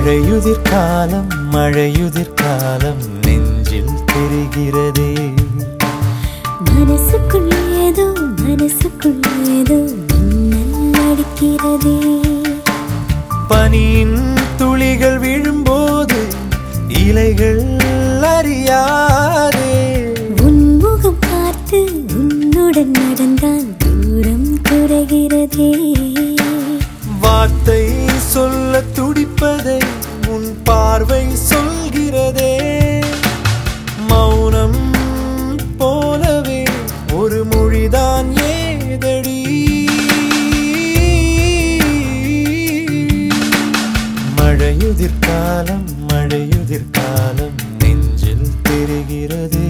மழையுதிர் காலம் மழையுதிர் காலம் நெஞ்சில் தெரிகிறதே. மனசுக்குள் ஏதோ மின்னல் அடிக்கிறதே. பனியின் துளிகள் விழும்போது இலைகள் அறியாதே. உன்முகம் பார்த்து உன்னுடன் நடந்தால் தூரம் குறைகிறதே. வார்த்தை சொல்ல துடிப்பதை உன் பார்வை சொல்கிறதே. மௌனம் போலவே ஒரு மொழிதான் ஏதடி. மழையுதிர் காலம் மழையுதிர் காலம் நெஞ்சில் தெரிகிறதே.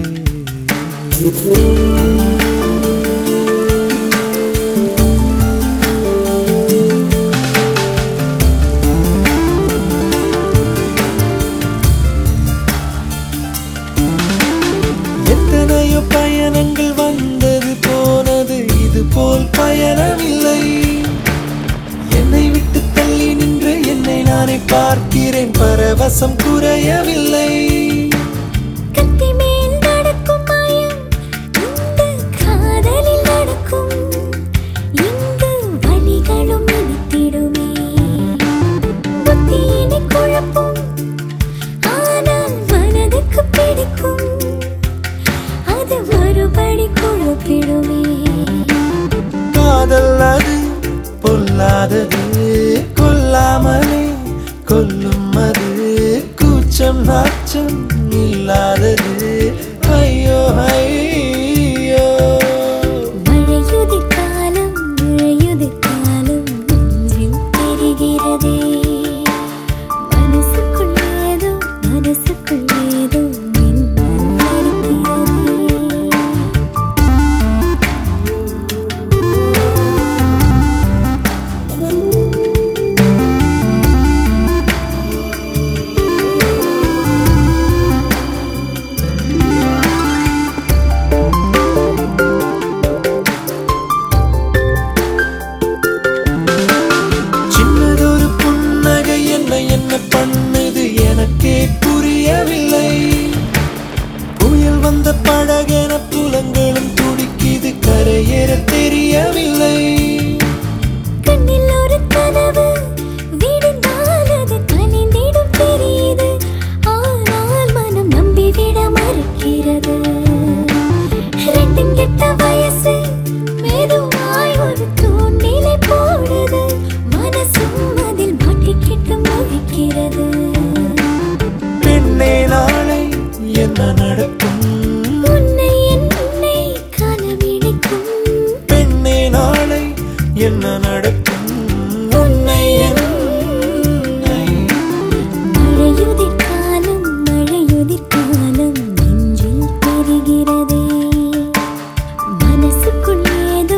எத்தனையோ பயணங்கள் வந்தது போனது, இது போல் பயணமில்லை. என்னை விட்டு தள்ளி நின்று என்னை நானே பார்க்கிறேன், பரவசம் குறையவில்லை. கத்தி மேல் நடக்கும் மாயம் இந்த காதலில் நடக்கும். இங்கு வலிகளும் இனித்திடுமே. புத்தியினை குழப்பும், ஆனால் மனதுக்கு பிடிக்கும். அது ஒருபடி குழப்பிடுமே. காதல் அது பொல்லாதது, கொல்லாமலே கொல்லும் அது. கூச்சம் நாச்சம் இல்லாதது. ஐயோ ஐயோ. மழையுதிர் காலம் நெஞ்சில் தெரிகிறதே. மனசுக்குள் ஏதோ மின்னல் அடிக்கிறதே. சின்னதொரு புன்னகை என்ன பண்ணுது எனக்கே புரியவில்லை. புயல் வந்த படகென புலங்களும் துடிக்குது, கரையேற தெரியவில்லை. கண்ணில் ஒரு கனவு விடுந்தால் அது கனிந்திடும் தெரியுது. ஆனால் மனம் நம்பிவிட மறுக்கிறது. ரெண்டும் கெட்ட வயசு மெதுவாய் ஒரு தூண்டிலை போடுது. மனசும் அதில் மாட்டிக்கிட்டு முழிக்கிறது. பெண்ணே நாளை என்ன நடக்கும்? என்னை கனவிழிக்கும். பெண்ணே நாளை என்ன நடக்கும்? உன்னை மழையுதிர் காலம் நெஞ்சில் தெரிகிறதே. மனசுக்குள் ஏதோ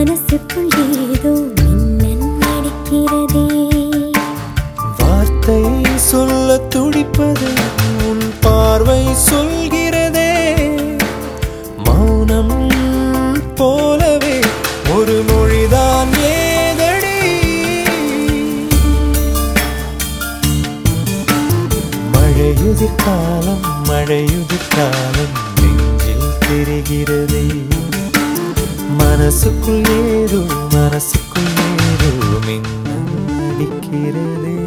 மின்னல் அடிக்கிறதே. வார்த்தை சொல்ல துடிப்பது உன் பார்வை சொல்கிறதே. மௌனம் போலவே ஒரு மொழிதான் ஏதடி. மழையுதிர் காலம் நெஞ்சில் தெரிகிறதே. மனசுக்குள் ஏதோ மின்னல் அடிக்கிறதே.